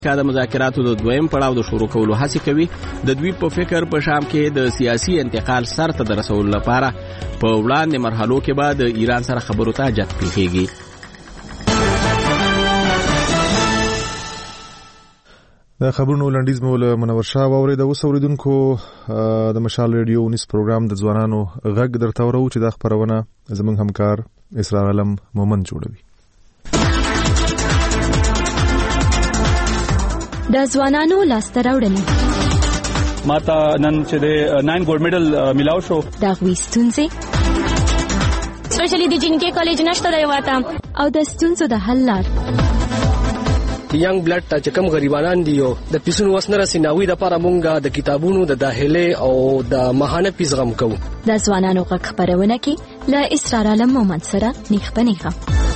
د مذاکراتو د دویم پړاو د شروع کولو هڅه کوي. د دوی په فکر په شام کې د سیاسي انتقال سر ته رسولو لپاره په وړاندې مرحلو کې به د ایران سره خبرو ته جهت پیښیږي. د خبرونو لنډیز مو له منور شاه واورید. اوس اوریدونکو د مشال ریډیو نیس پروګرام د ځوانانو غږ درته ورو چې د خبرونه زموږ همکار اسرار علم مومن جوړوي. د ځوانانو لاسته راوړنې ماته نن چې د 9 ګولډ میډل ملاو شو. د غوي ستونزې سپیشلی د جنکې کالج نشته دی واته او د ستونزو د حل لار. ینګ بلډ ته چې کوم غریبانان دي او د پیسونو وسنه رسیناوي د لپاره مونږه د کتابونو د داخله او د ماهانه پیس غم کوو. د ځوانانو غږ خبرونه کې له اسرار علم مومن سره نیخه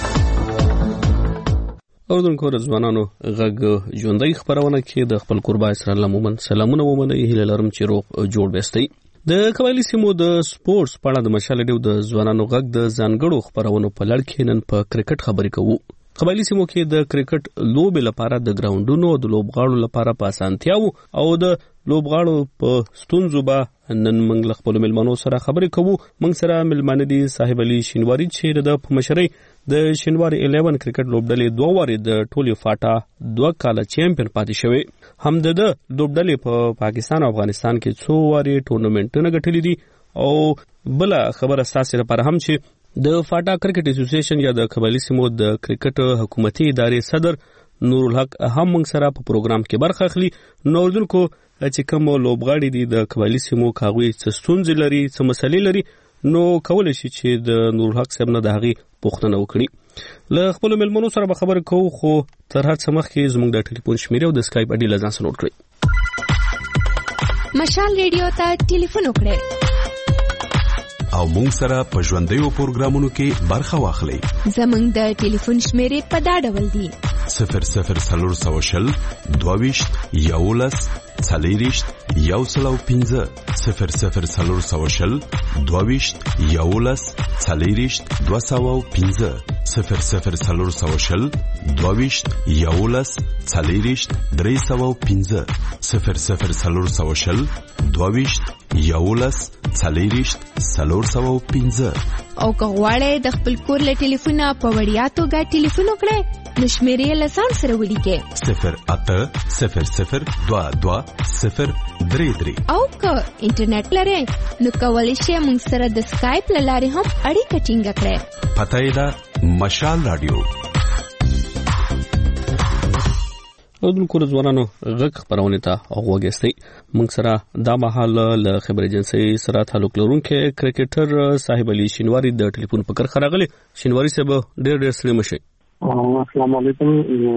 اوردونکو د ځوانانو غږ ژوندۍ خبرونه کې د خپل قربا اسرار علم مومن سلامونه ومنئ. هیله لرم چې روغ جوړ وستئ. د قبایلی سیمو د سپورتس په اړه د مشال ډیو د ځوانانو غږ د ځانګړو خبرونو په لړ کې نن په کرکټ خبرې کوو. قبایلی سیمو کې د کرکټ لوبې لپاره د ګراوندونو او د لوبغاړو لپاره په اسانتیاو او د لوبغاړو په ستونزو به نن موږ له خپلو مېلمنو سره خبرې کوو. موږ سره مېلمانه دي صاحب علي شینواري چې د په مشرۍ د شینواري 11 کرکټ لوبډلې 2 واري د ټولي فاټا 2 کاله چیمپیون پاتې شوی. هم د لوبډلې په پاکستان او افغانستان کې 2 واري ټورنمنټونه ګټلې دي. او بل خبره ساسي لپاره هم چې د فاټا کرکټ اسوسییشن یا د قبایلی سیمو د کرکټ حکومتي ادارې صدر نور الحق هم موږ سره په پروګرام کې برخه اخلي. نو دلکو چې کوم لوبغاړي دي د قبایلی سیمو کاوي څه ستونزې لري څه مسلې لري نو کولای شي چې د نور الحق صاحب نه د هغې پوښتنه وکړي. له خپلو مېلمنو سره به خبرې کوو خو تر هر څه مخکې زموږ د ټلیفون شمیرې او د سکایپ اډي له ځان سره نوټ کړئ. مشال ریډیو ته ټلیفون وکړئ او مونږ سره په ژوندیو پروګرامونو کې برخه واخلئ. زموږ د ټلیفون شمیرې په دا ډول دي: 00 22 11 40 105 00 22 11 40 205 00 22 11 40 305 00 22 11 40 305. او که غواړئ د خپل کور له ټلیفونه په وړیا توګه ټلیفون وکړئ نو شمیرې له ځان سره ولیکئ 0800 22 033. او که انټرنیټ لرئ نو کولی شئ موږ سره د سکایپ له لارې هم اړیکه ټینګه کړئ. پته یې ده مشال رادیو. اوردونکو د ځوانانو غږ خبرونه ته غوږ موږ سره دا مهال له خبر ایجنسي سره تعلق لرونکي کرکټر صاحب علي شینواري د ټلیفون په کار راغلي. شینواري صاحب ډېر سلام مشه. السلام علیکم.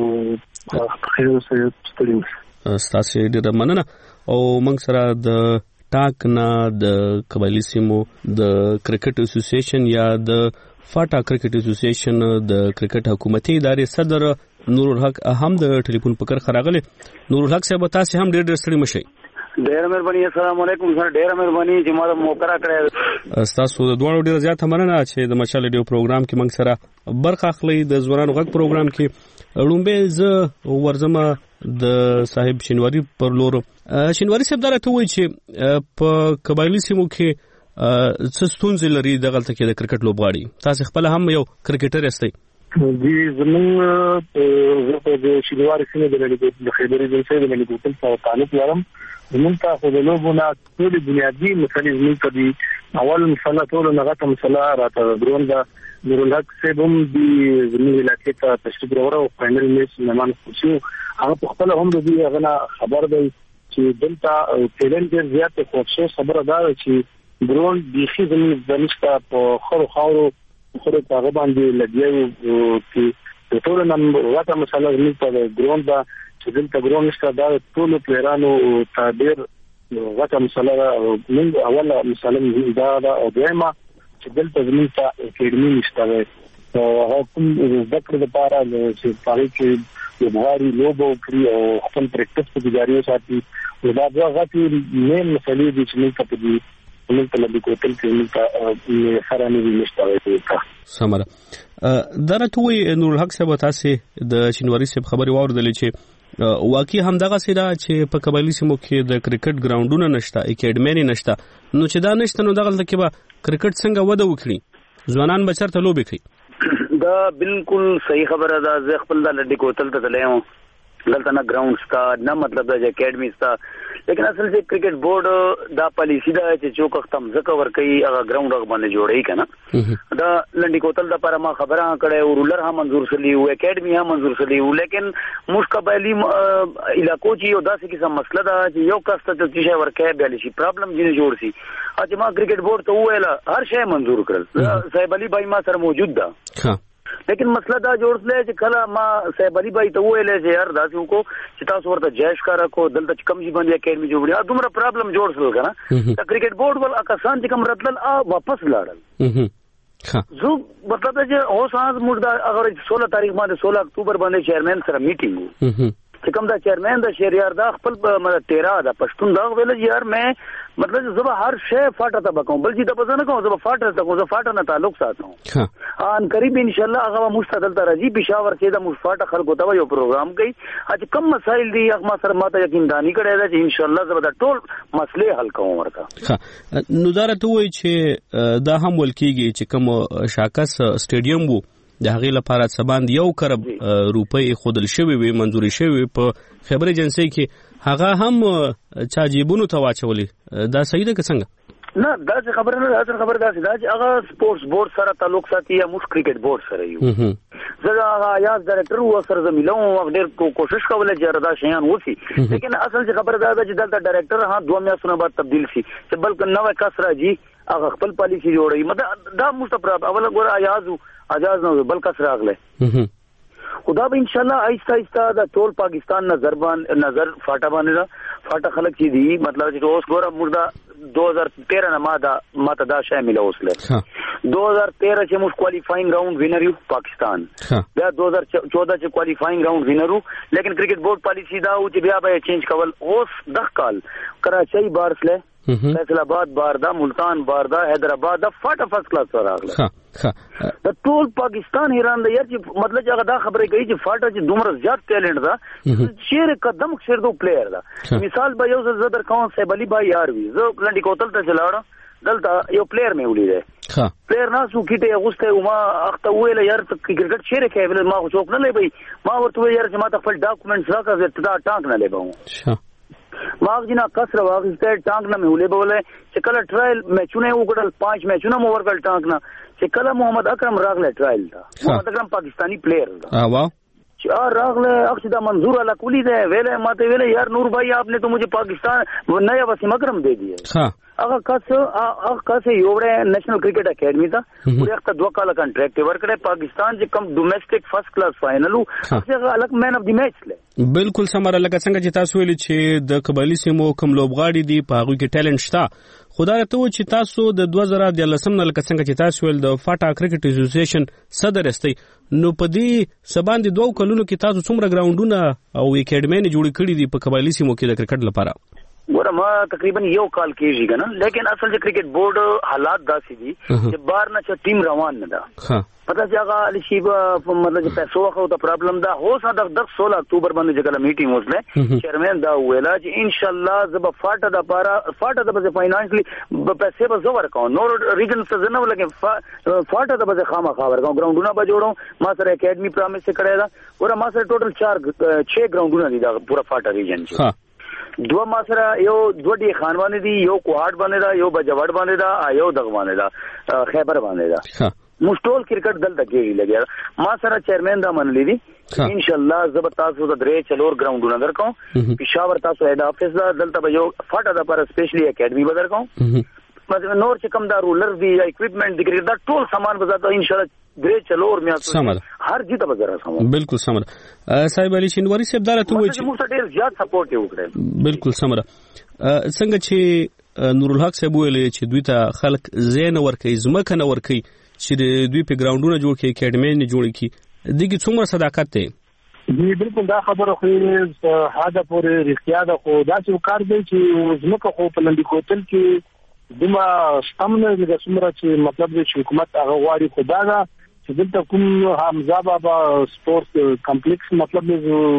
خیر اوسئ. ستاسو ډېر مننه. او موږ سره د ټاک نه د قبایلی سیمو د کرکټ اسوسییشن یا د فاټا کرکټ اسوسییشن د کرکټ حکومتي ادارې صدر نور الحق هم د ټلیفون په کار راغلي. نور الحق صاحب تاسو هم ډېر ستړي مشئ. ډېر مهرباني. السلام علیکم سره ډېر مهرباني چې ما د موقع راکړی. تاسو د دوه ډېر زیات مننه چې د مشال ریډیو پروګرام کې موږ سره برخه اخلي. د ځوانانو غږ پروګرام کې لومبه ز ورزمه د صاحب شینواري پر لور. شینواري صاحب دا راته وایي چې په قبایلی سیمو کې څه ستونزې لري دغه ته کې د کرکټ لوبغاړي. تاسو خپل هم یو کرکټر یاستئ. جی زموږ د شینواري سیمې د خبرې ایجنسۍ د ملګرتوب سره تعلق لرم. زموږ ته د لوبونه ټولې بنیادي مسلې زموږ ته دي. اول مسله ټول نغته مسله راته درون ده. نور الحق صاحب هم د زموږ علاقې ته تشریف راوړو او فاینل میچ مېلمانه شو. هغه په خپل هم د دې هغه خبر دی چې دلته ټیلنټ ډېر زیات خوښ خبره ده چې درون بیخي زموږ د نشته په خورو خاورو خورو هغه باندې لګیو چې د ټول نن واته مسله زموږ ته درون ده چې دلته درون نشته. دا ټول پلیرانو ته ډېر واته مسله موږ اوله مسله دا ده او دویمه چې دلته زموږ ته اکیډمي نشته. هغه کوم زده کړې لپاره چې پاره کې لوبغاړي لوبو کوي او خپل پریکټس په جاري وساتي. دا دوه غټي مین مسلې دي چې موږ ته دي موږ ته د کوتل کې موږ ته خرانه دي نشته. سمره درته وي نور الحق صاحب تاسو د شینواري صاحب خبري واوردل چې واقعي همدغه سره چې په قبایلی سیمو کې د کرکټ ګراوندونه نشته، اکیډمي نشته، نو چې دا نشته نو دغه کې به کرکټ څنګه وده وکړي، ځوانان به چېرته لوبې کوي؟ دا بالکل صحیح خبره ده. زه خپل د لډي کوتل ته تللی یم، دلته نه ګراوند ستا نه مطلب د اکیډمي ستا، لیکن اصل چې کرکټ بورډ دا پالیسی ده چې څوک ختم ځکه ورکوي هغه ګراوند هغه باندې جوړوي که نه. دا لنډي کوتل دپاره ما خبره کړی او رولر هم منظور سلی و، اکیډمي هم منظور سلی و، لیکن موږ قبایلي علاقو چې یو داسې قسم مسله ده چې یو کس ته څه شی ورکوي بیا شي پرابلم ځینې جوړ شي. چې ما کرکټ بورډ ته وویله هر شی منظور کړل، صاحب علي بھائی ما سره موجود ده، لیکن مسله دا جوړسله چې کله ما صاحب علي بھائی ته وویلې چې یار داسې وکړو چې تاسو ورته جایز کار وکړو، دلته چې کم شي باندې اکیډمي جوړوي، دومره پرابلم جوړ شول که نه. د کرکټ بورډ ول کسان چې کوم راتلل واپس لاړل. زه مطلب چې اوس موږ دا اگر 16 تاریخ باندې 16 اکتوبر باندې چیرمن سره میټینګ وو، چې کوم دا چیرمن د شهریار دا خپل مطلب 13 دا پښتون دا ویل یار مې مطلب زه هر شی فاټه ته بکوم، بل چې د بزنه کوم زه فاټه ته کوم، زه فاټه نه تعلق ساتم. ان قریب ان شاء الله هغه مستقل ته راځي پېښور کې د مفاټه خلکو ته یو پروګرام کوي، چې کوم مسایل دي هغه ما سره ماته یقین دانی کړی دا چې ان شاء الله زه د ټول مسلې حل کوم ورته. نو دا راته وایي چې دا هم ولکېږي چې کوم شاکس سټیډیم وو د هغې لپاره څه باندې 1 کروڑ روپۍ خودل شوي وي، منظوري شوي په خبر ایجنسۍ کې، هغه هم چا جیبونو ته واچولې، دا صحیح ده که څنګه؟ نه داسې خبره نه ده. اصل خبره داسې ده چې هغه سپورټس بورډ سره تعلق ساتي یا موږ کرکټ بورډ سره یو. زه هغه ایاز ډایرکټر و سره زه میلوم، ډېر کوشش کوله چې دا شیان وشي، لیکن اصل چې خبره دا ده چې دلته ډایرکټر 2 میاشتو بعد تبدیل شي چې بلکې نوی کس راځي هغه خپل پالیسی جوړوي. مطلب دا مستپراب اوله ګوره اجاز نه بل کس راغله، خدا به ان شاء الله آهسته آهسته د ټول پاکستان نظر فاټه باندې دا فاټه خلک چې دي مطلب چې اوس ګوره موږ دا 2013 نه ماته دا شی ملو اوسله 2013 چې موږ کوالیفاینګ راوند وینر یو پاکستان، بیا 2014 چې کوالیفاینګ راوند وینر وو، لیکن کرکټ بورډ پالیسی دا و چې بیا به چینج کول. اوس د کال کراچۍ بارسله، فیصل آباد باردا، ملتان باردا، حیدرآباد دا فاټه فرست کلاس راغله. د ټول پاکستان حیران دی چې مطلب چې هغه دا خبره کوي چې فاټه چې دومره زیات ټیلنټ ده، شیر قدم شیر دو پلیئر ده. مثال به یو زه در کوم صاحب علي بھائی یار وی، زه لنډي کوتل ته چلاړم، دلته یو پلیئر مې ولیده، پلیئر ناسو کیټه اغوسته او ما اخته ویل یار ته کرکټ شیر کوي، ما خو څوک نه لبي، ما ورته ویل یار چې ما ته خپل ډاکومېنټس راکړه چې دا ټانک نه لبم. ماغ جنا کسر واغسته ټانک نه مولې بوله چې کله ټرایل میچونه وکړل 5 میچونه مو ورکړل ټانک نه، چې کله محمد اکرم راغله ټرایل ته، محمد اکرم پاکستانی پلیئر ده، واو چې راغله اخشدا منظور علا کولی ده ویله ماته ویله یار نور بھائی آپ نے تو مجھے پاکستان نیا وسیم اکرم دے دیا. هغه کس یو وړه نېشنل کرکټ اکیډمي ته ورته 2 کال کنټراکټ ورکړی، پاکستان چې کم ډومېسټک فرست کلاس فائنل وو هغه الګ مین اف دی میچ لې. بالکل سمره لکه څنګه چې تاسو ویلي چې د قبایلی سیمو کوم لوبغاړي دي په هغه کې ټیلنټ شته، خدای ته و چې تاسو د 2013 نه لکه څنګه چې تاسو ویل د فاټا کرکټ اسوسییشن صدر استئ، نو په دې سباندې 2 کلونو کې تاسو څومره ګراوندونه او اکیډمي جوړ کړي دي په قبایلی سیمو کې د کرکټ لپاره؟ ګوره ما تقریبا 1 کال کېږي کنه، لیکن اصل چې کرکټ بورډ حالات داسې دي چې بار نه چې ټیم روان نه ده، پته چې هغه علي شیب مطلب چې پیسو خو ته پرابلم ده. هو ساده د 16 اکتوبر باندې چې کله میټینګ وسله چیرمن دا ویلا چې ان شاء الله زب فاټه د پارا فاټه د فاینانشلی پیسې به زور کوم، نور ریجن څه نه ولګي فاټه د خامہ خبر کوم، ګراوندونه به جوړو، ما سره اکیډمي پرامیس کړی دا، ور ما سره ټوټل 6 ګراوندونه دي دا پورا فاټه ریجن کې. 2 ما سره یو 2 ډي خان باندې دي، یو کوهاټ باندې دا، یو بجوړ باندې دا، یو دغ باندې دا خیبر باندې دا. مشټول کرکټ دلته کېږي لګیا، ما سره چیرمن دا منلې دي ان شاء الله زب تاسو د 3-4 ګراوندونه درکو، پېښور تاسو هډ افیس دا دلته به یو فاټه د پر سپیشلی اکیډمي به درکو، مثلا نور چې کوم دا رولر دی یا اکوپمنٹ دی دا ټول سامان به زاته ان شاء الله 3-4 میاشتې هر جته به زره سم. بالکل سمره صاحب علي شینواری صاحب دا ته وایي چې موږ ډیر زیات سپورټ وکړل. بالکل سمره څنګه چې نور الحق صاحب ویل چې دوی ته خلک زین ورکي زمکه نه ورکي چې دوی په ګراوندونه جوړ کړي اکیډمي نه جوړ کړي، دغه څومره صداقت دی؟ دی بالکل دا خبره خو هدا پورې رښتیا ده، خو دا چې کار دی چې زمکه خو په لنډي کوتل کې دما ستمنه د څومره چې مطلب د حکومت هغه غواړي، خو دا چې دلته کوم حمزه بابا سپورت کمپلیکس مطلب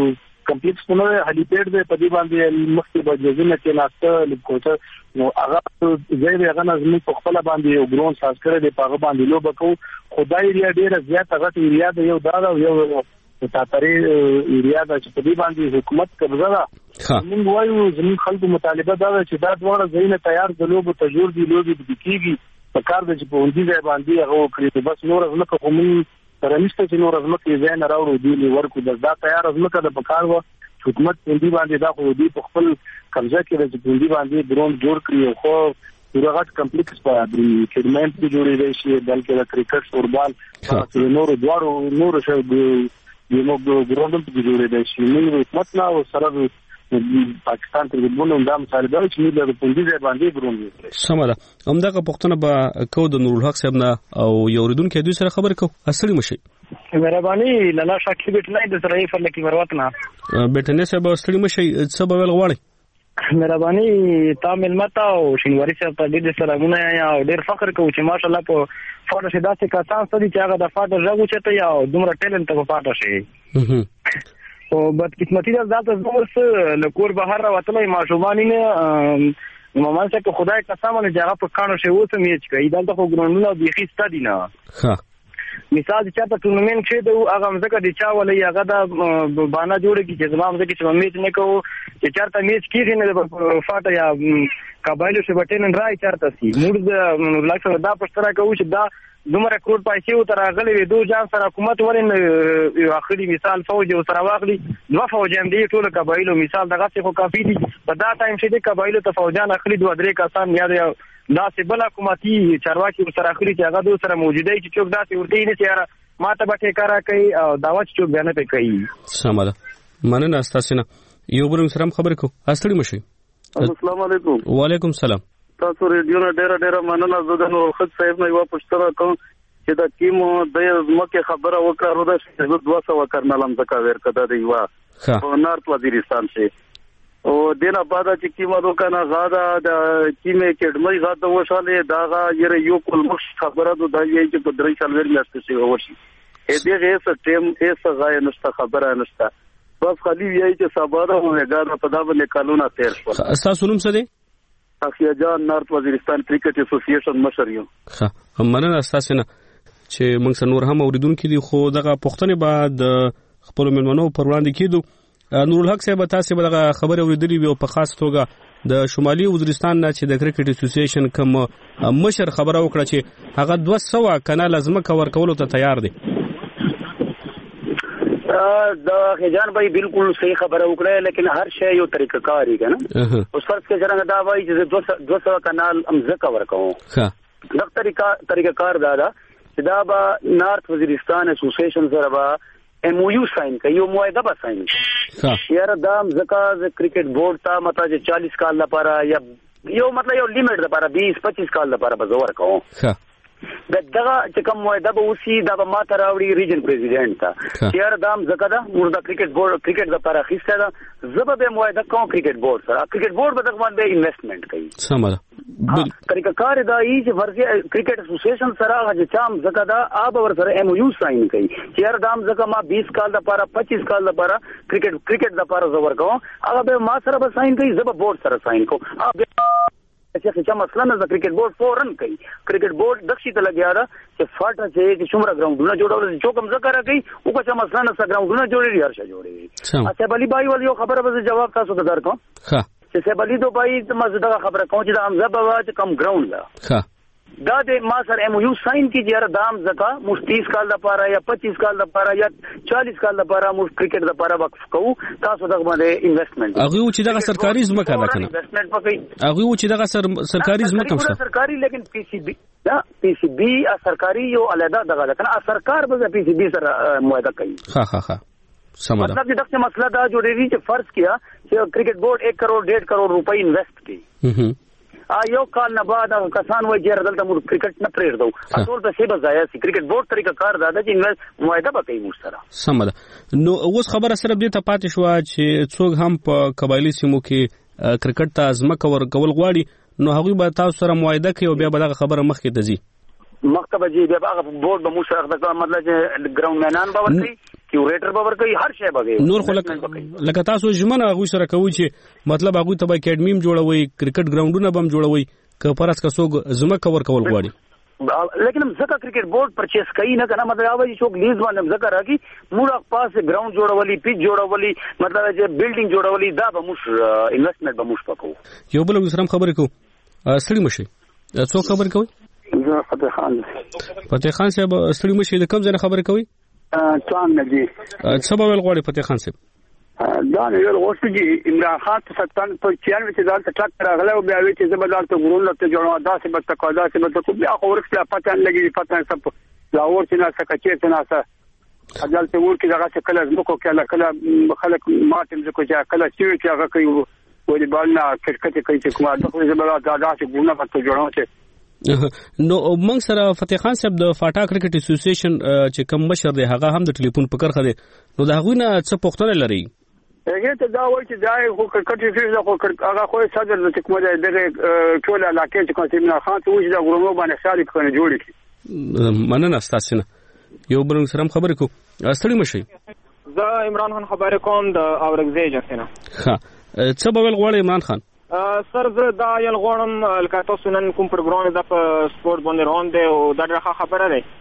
کمپلیکس په نوې هلیپیډ دی په دې باندې مخکې به جزونه کې ناشته لیکوټه نو هغه ځای هغه نظم په خپل باندې یو ګرون ساز کړی دی په هغه باندې لوب کوو خدای ایریا ډیره زیاته غټ ایریا دی یو دا یو تاتری ایریا د چې په دې باندې حکومت قبضه ده موږ وایو زموږ خلکو مطالبه دا چې دا ډول ځایونه تیار د لوبو ته جوړ دي لوبي د کیږي په کار د چې په وندي ځای باندې هغه کړی بس نور ازمکه کوم تر نشته چې نور ازمکه یې نه راوړو دی ورکو دا تیار ازمکه د پکار و حکومت وندي باندې دا خو دی په خپل قبضه کې د وندي باندې درون جوړ کړی خو ورغت کمپلیکس په کډمنټ کې جوړې دی چې بلکې د کرکټ فوټبال نور دوړو نور شو یو ګروندم په جوړې دی چې موږ حکومت نه او سره پاکستان ته ګونو دا مطالبه چې موږ د پوندي ځای باندې ګروند سماله همدغه پښتنه به کو د نور الحق صاحب نه او یو ردون کې دوی سره خبر کو اصلي مشي مهرباني لاله شاکي بیت نه د سره فل کې مروت نه بیٹنه صاحب اصلي مشي سبب ول غواړي مهرباني تامل متا او شینواری صاحب ته دې سلامونه یا ډېر فخر کوم چې ماشالله په فاټه شي داسې کسان ستدي چې هغه د فاټه ژغو چته یا دومره ټیلنټ په فاټه شي او بد قسمتي ده ذات زموږ لکور بهر راوتلې ماشومان نه مامان چې خدای قسم نه جګه په کانو شي وته میچ کوي دا خو ګرونونه بيخي ستدي نه ها مثال چې په ټورنمنت کې د هغه مزګه د چا ولې هغه د بانا جوړ کی چې زمام مزګه چې میچ نه کوو چې چارته میچ کیږي نه فاټه یا قبایلو شبټین راي چارته سي موږ د لکه دا پښتنه کوو چې دا دومره کروڑ پیسې تر غلې وي دوه جام سره حکومت ورن اخري مثال فوج او سره واخلي دوه فوجان دي ټول قبایلو مثال دغه څه خو کافي دي په دا ټایم چې د قبایلو ته فوجان اخلي دوه درې کسان یا دا څه بل حکومتي چارواکي سره اخلي چې هغه دوه سره موجوده چې څوک داسې ورته نه چې ماته به ټیکارا کوي او داوا چې څوک بیان پې کوي سماله مننه تاسو نه یو بل سره خبرې کو اصلي مشي السلام علیکم وعلیکم السلام تاسو ریډیو نه ډېر مننه زه د نور خد صاحب نه یو پښتنه کوم چې د کیمو د مکه خبره وکړه ورته چې 200 کرنلم زکه ورکړه دی وا په نارت وزیرستان شي او دینه بعد چې کیمو دوکانه غاده د کیمه کډمای غاده وشاله داغه یو کول مخ خبره د یی چې په درې سال ور میاشتې شي وشي اې دغه څه ټیم ایسه غای نشته خبره نشته بس خلی یی چې سبا او غاده په دا باندې قانون تیر شو تاسو نوم څه دی اخیا جان نارت وزیرستان کرکټ اسوسییشن مشر یو ښه مننه تاسو نه چې موږ سره نور هم اوریدونکو دي خو دغه پښتنه بعد خپل ملمنو پر وړاندې کیدو نور الحق صاحب تاسو به دغه خبر اوریدلی وي په خاص توګه د شمالي وزیرستان نه چې د کرکټ اسوسییشن کوم مشر خبره وکړه چې هغه 200 کنه لازمه کور کولو ته تیار دي دا خجان بھائی بالکل صحیح خبر وکړه لیکن هر شی یو طریقه کاری کنه اوس فرض کې څنګه دا وایي چې 200 کنال امزه کور کوم ها دا طریقه کار دا چې دا به نارت وزیرستان اسوسییشن سره به ام او یو ساين کوي یو معاهده به ساين ها یاره دا زکه کرکټ بورډ ته مته 40 کال لپاره یا یو مطلب یو لیمټ لپاره 20-25 کال لپاره به زور کوم ها دغه چې کوم معاهده به وسی دا به ما ته راوړي ریجن پریزیډنټ ته چیر دام زکه دا موږ د کرکټ بورډ کرکټ لپاره خسته دا زبه به معاهده کوم کرکټ بورډ سره کرکټ بورډ به دغه باندې انویسټمنٹ کوي سماله طریقه کار دا ای چې ورګه کرکټ اسوسییشن سره چې چام زکه دا آب ور سره ام او یو ساين کوي چیر دام زکه ما 20 کال لپاره 25 کال لپاره کرکټ لپاره زور کوم هغه به ما سره به ساين کوي زبه بورډ سره ساين کوم چې مثلا د کرکټ بورډ فورن کوي کرکټ بورډ دښې ته لګیا دا چې فاټه چې څومره ګراوندونه جوړول چې کوم ذکر کوي او که مثلا د ګراوندونه جوړي هر څه جوړي اته بلی بای ول یو خبره به جواب تاسو ته درکوم ها چې سبلی دو بای ته مزه خبره کوم چې د امزه بوا چې کم ګراوند لا ها دا د ما سره ام یو ساين کی جره دام زکا مش 30 کال لپاره یا 25 کال لپاره یا 40 کال لپاره مش کرکټ لپاره وقف کوو تاسو دغه باندې انویسټمنٹ هغه چې دغه سرکاري ځمکه ده کنه انویسټمنٹ پکې هغه چې دغه سرکاري ځمکه ده سرکاري لیکن پی سی بی دا پی سی بی سرکاري یو علیحده دغه کنه سرکار به پی سی بی سره معاهده کوي ها سمجھ مطلب دغه مسله دا جوړیږي چې فرض کیا چې کرکټ بورډ 1 کروڑ 1.5 کروڑ روپے انویسٹ کړي یو کال نه بعد کسان وایي چې دلته موږ کرکټ نه پریږدو ټول څه به ځای سي کرکټ بورډ طریقه کار دا چې معاهده به کوي موږ سره سمه نو اوس خبره سره دې ته پاتې شو چې څوک هم په قبایلی سیمو کې کرکټ ته ازمکه ورکول غواړي نو هغه به تاسو سره معاهده کوي او بیا به دغه خبره مخکې ته ځي مکتب جی بیا هغه بورډ به موږ سره د مطلب چې ګراوند مینان به ورکړي کیوریټر به ورکوي هر شی به نور خو لکه تاسو ژمنه هغوی سره کوئ چې مطلب هغوی ته به اکیډمي جوړوي کرکټ ګراوندونه به هم جوړوي که فرض که څوک ځمکه ورکول غواړي لیکن ځکه کرکټ بورډ پرچیز کوي نه کنه مطلب هغه چې څوک لیز باندې ځکه راکړي موږ پاس ګراوند جوړولي پیچ جوړولي مطلب چې بلډینګ جوړولي دا به موږ انویسټمنټ به موږ وکړو یو بل سره خبرې کوو ستړي مشي څوک خبرې کوي زه فتح خان فتح خان صاحب ستړي مشي د کوم ځای خبرې کوي څنګه دي څه به ویل غواړي فتح خان صاحب دا نه یو غوښتل چې عمران خان ته 97 په 96 کې ځان ته ټاک راغله او بیا وی چې زبردار ته ګورون لته جوړه داسې به تقاضا چې به ته بیا خو ورکړه پته لګي پته سب لاور چې نه سکه چې نه سه اجل ته ور کې دغه څه کله زموږ کله خلک ماتم زکو چې کله چې هغه کوي ولې بال نه کرکټ کوي چې کومه دغه زبردار داسې ګونه پته جوړه چې نو موږ سره فتح خان صاحب د فاټا کرکټ اسوسییشن چې کوم مشر دی هغه هم د ټلیفون په کرخه دی نو دا غوینه څه پوښتنه لري هغه ته دا وایي چې دا خو کرکټ فیصله خو هغه خو صدر د کومه دغه ټول علاقې چې کوم عمران خان ته وځي دا غرونو باندې ساري کنه جوړ کی مننه تاسو نه یو بل سره خبرې کو ستړي مشي زه عمران خان خبرې کوم د اورګزی ایجنسی نه ها څه به ویل غواړي عمران خان سر زه دا یل غواړم لکه تاسو نن کوم پروګرام د سپورت باندې روان دی او دا ډېره خبره ده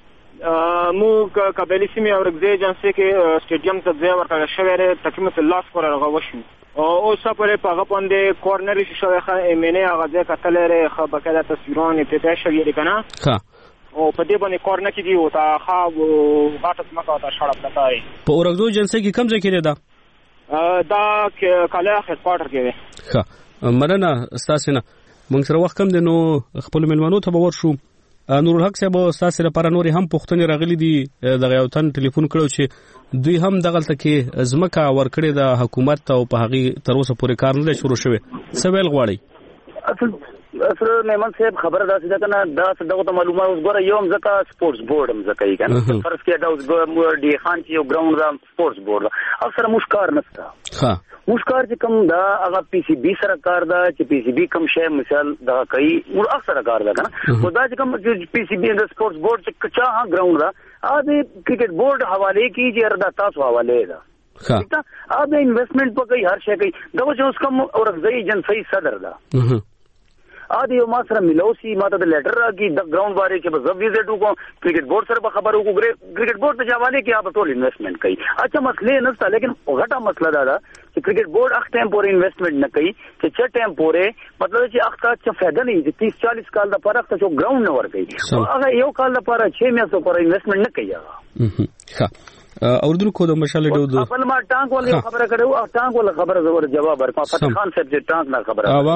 موږ قبایلی سیمې اورګزی ایجنسی کې سټیډیم ته ځای ورکړل شوی دی تقریبا 10 کور هغه وشو او څه پرې په هغه باندې کورنر شوی مینه هغه ځای کتل لري خو بکره تصویرونه ته شوی دی کنه ها او په دې باندې کورنر کې دی او تا خاب غاټه مکه او تا شړپ لتاي په اورګزی ایجنسی کې کوم ځای کې دی دا کله هډ کوارټر کې دی ها مننه تاسو نه موږ سره وخت کم دی نو خپل ملمنو ته باور شو نور الحق صاحب تاسو لپاره نور هم پوښتنې راغلي دي دغه یو تن ټلیفون کړو چې دوی هم دغه تکي ځمکه ورکړې د حکومت او په هغه تر اوسه پورې کار نه شروع شوی څه ویل غواړي اصل میمن صاحب خبر داسې ده کنه دا څه معلومات اوس ګوره یو ځکه سپورتس بورډ هم ځکه یې کنه فرض کې دا اوس ډي خان چې یو ګراوند دا سپورتس بورډ اکثر مشکار نشته ها مشکار چې کوم دا هغه پی سی بي سره کار دا چې پی سی بي کوم شی مثال دا کوي ور اکثر کار دا کنه خو دا چې کوم پی سی بي د سپورتس بورډ چې کچا ها ګراوند دا ا د کرکټ بورډ حواله کی چې اردا تاسو حواله دا ٹھیک ہے اب انویسٹمنٹ په کوي هر شی کوي دا چې اوس کوم اورګزی ایجنسی صدر دا ادي یو ما سره ملوسی ما ته د لیټر راکی د ګراوند باره کې به زب ویزټ وکړو کرکټ بورډ سره به خبرو وکړو کرکټ بورډ ته حواله کې آپ ټول انویسټمنٹ کوي اچھا مسئله نه ست لیکن غټه مسله دا چې کرکټ بورډ اخ ټایم پورې انویسټمنٹ نه کوي چې چا ټایم پورې مطلب چې اخ ته څه فائدہ نه دي 30-40 کال د فرق ته ګراوند نه ور کوي هغه یو کال لپاره 6 میاشتو پر انویسټمنٹ نه کوي ښه اردو کو د مشال ډو خپل ما ټانک ولې خبره کړو او ټانک ول خبره زور جواب ورکړه فتح خان صاحب چې ټانک نه خبره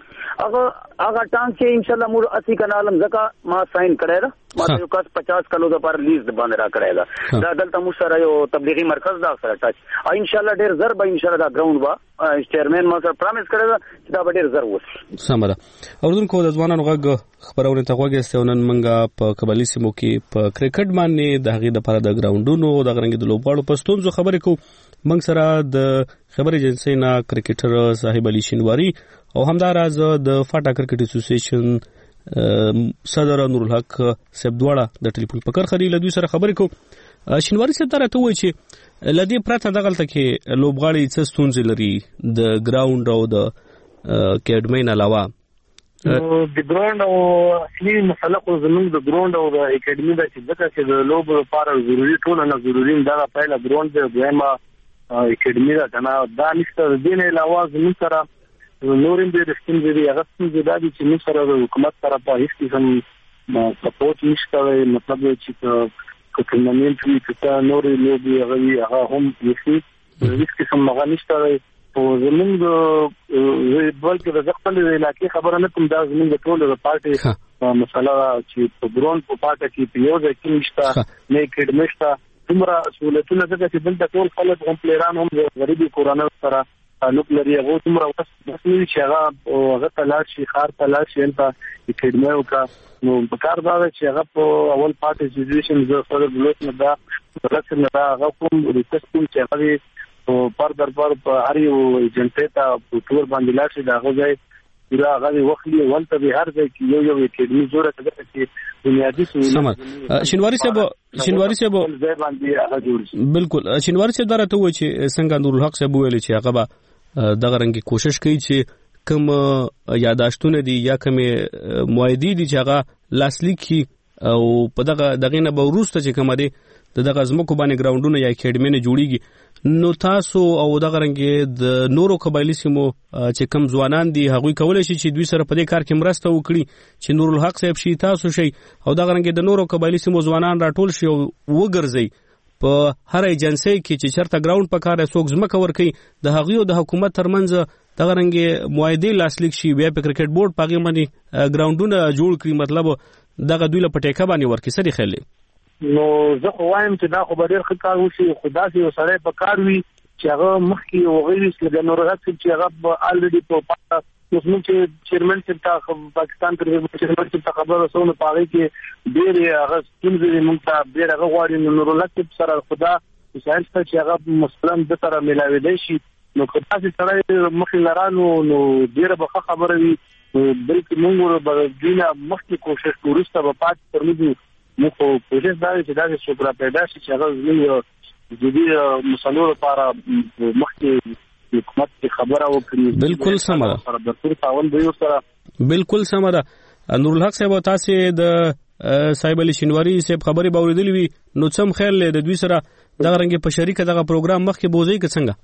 هغه ټانک چې ان شاء الله مور 80 کنالم زکا ما ساين کړی دا ما یو کس 50 کلو د پر لیز باندې را کړی دا دلته مو سره یو تبلیغي مرکز دا سره ټچ ان شاء الله ډیر زر به ان شاء الله دا ګراوند با چیرمن ما سره پرامیس کړی دا دا ډیر زر وس سمره اردن کو د ځوانانو غږ خبرونه ته غوږستونن منګه په قبایلی سیمو کې په کرکټ باندې د هغې لپاره د ګراوندونو د غرنګ د لوبغاړو پښتونزو خبرې کو منګ سره د خبرې ایجنسی نه کرکټر صاحب علي شینواری او همداراز د فاټا کرکټ اسوسییشن صدر نور الحق صاحب دواړه د ټلیفون په کار خري لدوی سره خبرې کو شینواری صاحب درته وایي چې لدی پراته دغه تلته لوبغاړي څه ستونزې لري د ګراوند او د اکیډمي نه علاوه د ګراوند او اصلي مسله خو زموږ د ګراوند او د اکیډمي د چې د لوب لپاره ضروري ټول نه ضروري دا پهلا ګراوند دی دویمه اکیډمي دا دا نشته د دې علاوه زموږ سره نورم دې رښتین دې هغه څه دا چې موږ سره د حکومت سره په هیڅ قسم سپورټ نشته مطلب چې ټورنمنټ وی چې نور لوبي هغه هم هیڅ قسم هغه نشته او زموږ بلکې د خپل علاقې خبره نه کوم دا زموږ ټول د پارټي مسله چې په ګراوند په پارټي کې یو ځکه نشته نه کېد نشته څومره سہولتونه ځکه چې دلته ټول خلک هم پلیران هم غریبي کورانه سره تعلق لري هغه څومره وخت مسلې چې هغه تلاش شي خار تلاش شي په اکیډمي او کا نو په کار دا چې هغه په اول پارت ایجوکیشن زو سره بلوت نه دا ولکه نه دا هغه کوم ریسرچ چې هغه په پر دربار په اړ یو ایجنټ ته په ټول باندې لاړ شي دا هغه ځای دا غوي وخلي ولته به هر ځای کې یو اکیډمي جوړه کړي چې بنیادی سهمت شینواری صاحب ځای باندې هغه جوړ بالکل شینواری صاحب درته و چې څنګه نورالحق صاحب ویل چې هغه به دغه رنګي کوشش کوي چې کوم یاداشتونه دي یا کوم موعدي دي چې هغه لاسلیک او په دغه نه به وروسته چې کوم دي دغه زمکو باندې ګراوندونه یا اکیډمي نه جوړیږي. نو تاسو او دغه رنګ د نورو قبایلی سیمو چې کم ځوانان دي هغوی کولای شي چې دوی سره په دې کار کې مرسته وکړي چې نورالحق صاحب شي تاسو شي او دغه رنګ د نورو قبایلی سیمو ځوانان راټول شي او وګرځي په هر ایجنسی کې چې چرته ګراوند په کار څوک ځمکه ورکوي د هغوی او د حکومت ترمنځ دغه رنګ معاهدې لاسلیک شي بیا په کرکټ بورډ په هغې باندې ګراوندونه جوړ کړي مطلب دغه دوی له په ټیکه باندې ورکړي. څه دې خیال دی؟ نو زه خو وایم چې دا خو به ډېر ښه کار وشي خو داسې یو سړی په کار وي چې هغه مخکې هغوی لکه نورالحق صاحب چې هغه به الریډي په اوس موږ چې چیرمن صاحب ته پاکستان چیرمن صاحب ته خبر رسو نو په هغې کې ډېرې هغه ستونزې دي موږ ته ډېر هغه غواړي نو نورالحق صاحب سره خو دا وسایل شته چې هغه مثلا ده سره میلاویدی شي نو که داسې سړی مخکې لرانو نو ډېره به ښه خبره وي بلکې موږ به دوی نه مخکې کوشش کوو وروسته به پاتې تر موږ موږ خو کوشش دا دی چې داسې څوک را پیدا شي چې هغه زموږ جدي مسلو لپاره مخکې حکومت کې خبره وکړي. بالکل سمه ده د ټول تعاون دوی سره بالکل سمه ده. نورالحق صاحب تاسې د صاحب علي شینواري صاحب خبرې به اورېدلې وي نو څه خیال دی د دوی سره دغه رنګې په شریکه دغه پروګرام مخکې بوځئ که څنګه؟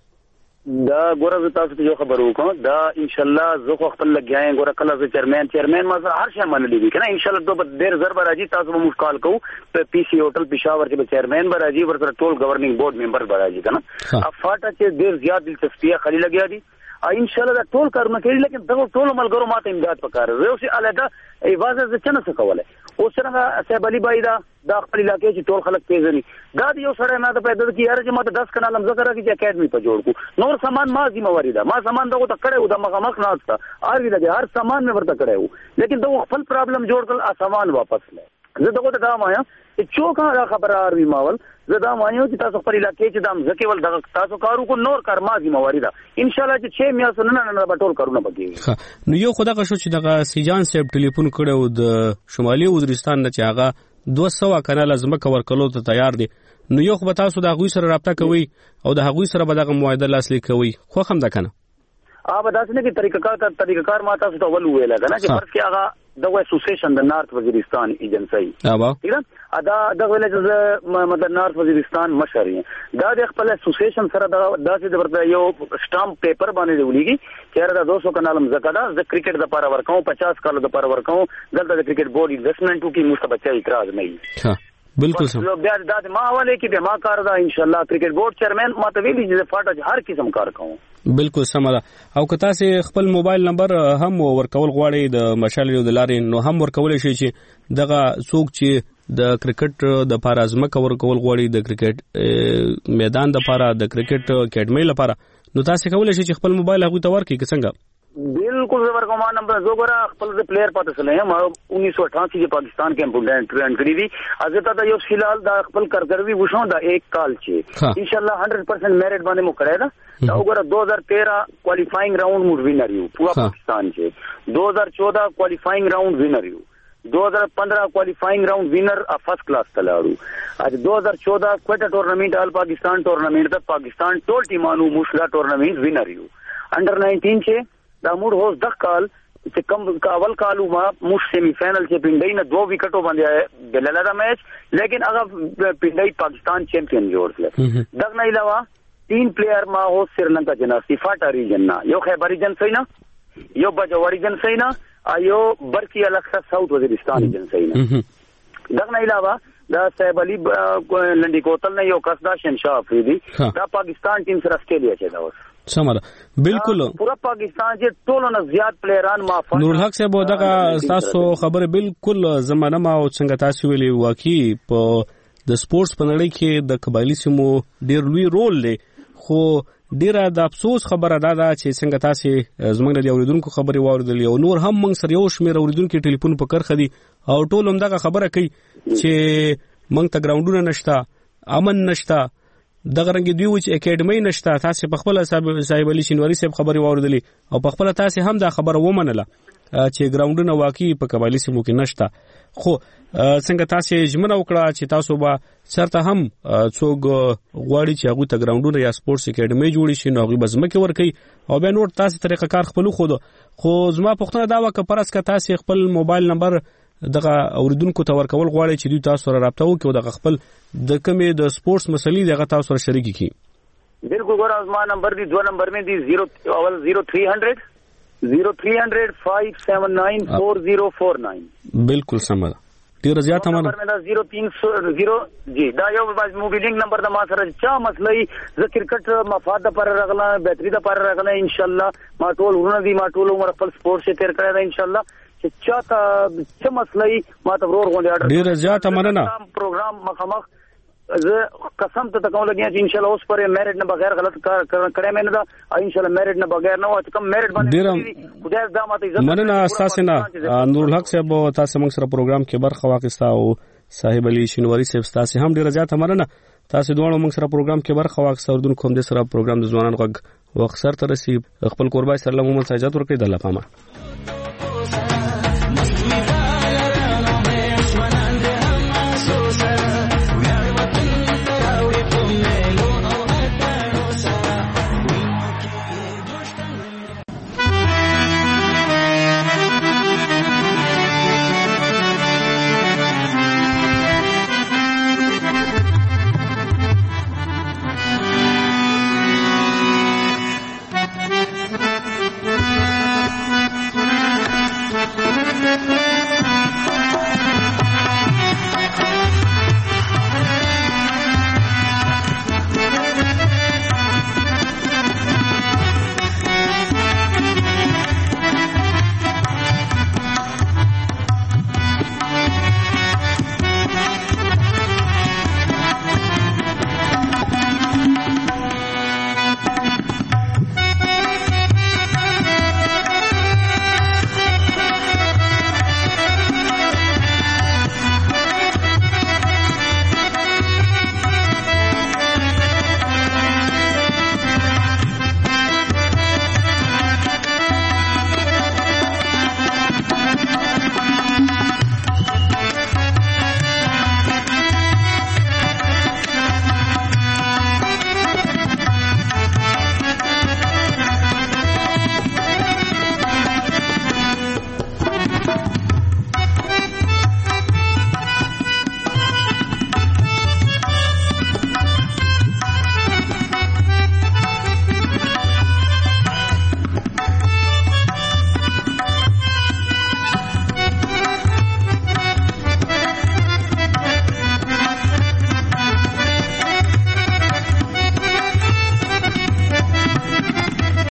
دا ګوره زه تاسو ته یو خبر وکړم دا ان شاء الله زه خو خپل لګیایم ګوره کله زه چیرمن ما سره هر شی منلی دي کنه ان شاء الله دوه ډیر زر به راځي تاسو به موږ کال کوو په پی سی هوټل پېښور کې به چیرمن به راځي ورته ټول گورننګ بورډ ممبر به راځي کنه افاټه چې ډیر زیات دلچسپي خالي لګیا دي ان شاء الله دا ټول کارونه کوي لیکن دغه ټول ملګرو ماته امداد پکاره زه اوس الګا ایوازه ز چنه څه کوله اوس څنګه صاحب علي بای دا خپل علاقې چې ټول خلک پیژني دا یو سره ما ته پیدا کی یاره چې ما ته 10 کنال مزه راکې چې اکیډمي په جوړ کو نور سامان ما ذمہواری ده ما سامان دغه ته کړو د مخامخ نه استا ار وی لګي هر سامان مې ورته کړو لیکن دغه خپل پرابلم جوړ کړ سامان واپس لې زه دغه ته دا وایم چې چوکا خبره ار وی ماول زه دا وایم چې تاسو خپل علاقې چې دام ځکه ول دغه تاسو کارو کو نور کار ما ذمہواری ده ان شاء الله چې 6 میاشتې نه بټول کارونه پکې نو یو خدای کا شو چې دغه سیجان صاحب ټلیفون کړو د شمالي وزیرستان نه چې هغه 200 کنال ازمکه ورکلو ته تیار دي نو یو خو تاسو د هغوی سره رابطه کوي او د هغوی سره به دغه معاهده لاسلیک کوي خو هم ده کنه به داسې نه کې طریقه کار ما تاسو ته ول ویل کنه چې فرض کې هغه دغه اسوسییشن د نارت وزیرستان ایجنسی ٹھیک ده دا دغه ولې د نارت وزیرستان مشر دا د خپل اسوسییشن سره داسې د ورته یو سٹامپ پیپر باندې ولېږي چې دا 200 کنال مزکه دا د کرکټ د لپاره ورکوم 50 کال د لپاره ورکوم دلته د کرکټ بورډ انویسټمنټ کی مستبچا اعتراض نه بالکل سم بیا د ما حواله کې به ما کار دا ان شاء الله کرکټ بورډ چیرمن ما ته ویلي چې فاټه هر قسم کار کوم. بالکل سم ده او که تاسو خپل موبایل نمبر هم ورکول غواړئ د مشال د لارې نو هم ورکول شي چې دغه څوک چې د کرکټ د پاره ازمکه ورکول غواړي د کرکټ میدان د پاره د کرکټ اکیډمي لپاره نو تاسو کولای شئ چې خپل موبایل هغه ته ورکړئ که څنګه بالکل زبر کوما نمبر زوګرا خپل د پلیئر پاتې سره هم 1988 کې پاکستان کې امپورټنټ ټرین کړی دي ازته دا یو فلحال دا خپل کارګروي وشو دا ایک کال چې ان شاء الله 100% میرټ باندې مو کړی دا وګوره 2013 کوالیفاینګ راوند مو وینر یو پورا پاکستان چې 2014 کوالیفاینګ راوند وینر یو 2015 کوالیفاینګ راوند وینر فرست کلاس تلاړو اج 2014 کوټا ټورنمنٹ آل پاکستان ټورنمنٹ د پاکستان ټول ټیمانو مشلا ټورنمنٹ وینر یو انډر 19 چې دا موږ هوس د کال چې کم اول کالو ما موږ سیمی فائنل چې پینډای نه 2 وکټو باندې بلل دا میچ لیکن هغه پینډای پاکستان چیمپئن جوړ کړ دغه نه علاوه 3 پلیئر ما هوس سریلانکا جناسي فاټا ریجن نه یو خیبر ریجن سینا یو بجواری ریجن سینا ایو برکی الکسا ساوث وزیرستان ریجن سینا دغه نه علاوه دا صاحب علي لنډي کوتل نه یو کس دا شنشاه افریدي دا پاکستان ټیم سره استرالیا چې دا اوس سمره بالکل پورا پاکستان چې ټولو نه زیات پلیران ما نورالحق صاحب دغه تاسو خبره بالکل زمانه ما او څنګه تاسو ویلي واقعي په د سپورتس په نړۍ کې د قبایلی سیمو ډیر لوی رول دی خو ډیره د افسوس خبره ده چې څنګه تاسو زموږ د اوریدونکو خبري واوریدل یو نور هم موږ سره یو شمیر اوریدونکو ټلیفون په کرخه دي او ټول هم دغه خبره کوي چې موږ ته ګراوندونه نشته امن نشته دغه رنګ دوی وچ اکیډمي نشته. تاسو په خپل صاحب علي شینواری صاحب خبري واوریدلی او په خپل تاسو هم دا خبره ومنله چې ګراوندونه واقعي په قبایلی سیمو کې نشته. خو څنګه تاسو ژمنه وکړه چې تاسو به چرته هم څوک غواړي چې هغه ته ګراوندونه یا سپورتس اکیډمي جوړ شي نو هغه بزمکه ورکي او به نور تاسو طریقه کار خپل خو زما پښتنه دا وکړه پرس کا تاسو خپل موبایل نمبر دغه اوریدونکو ته ورکول غواړي چې دوی تاسو سره رابطه وکړي او دغه خپل د کمې د سپورتس مسلې دغه تاسو سره شریک کړي. بالکل ګور ازما نمبر دی 2 نمبر میں دی 0300 5794049. بالکل سم ده. ډیر زیات هم نمبر میں 0300 جی دا یو موبایل نمبر د ما سره چا مسلې ز کرکټ مفاد پر رغلا بیٹری د پر رغلا ان شاء الله ما ټول ورونه دی ما ټول عمر خپل سپورت سے تیر کړی دا ان شاء الله چې چاته څه مسلې ما ته ورور غونډه اډر ډیر زیات مننه. پروګرام مخامخ زه قسم ته کوم لګیا چې ان شاء الله اوس پر میرټ نه بغیر غلط کار کړی مې نه دا ان شاء الله میرټ نه بغیر نه واته کوم میرټ باندې خدای دا ماته عزت مننه. تاسو نه نور الحق صاحب تاسو موږ سره پروګرام کې برخه واخیسته او صاحب علي شینواری صاحب تاسو هم ډیر زیات مننه. تاسو دوه موږ سره پروګرام کې برخه واخیسته او دونکو هم د سره پروګرام د ځوانان غږ وخت سره ترسي خپل قربای سره لمو مساجات ورکړي د الله پامه.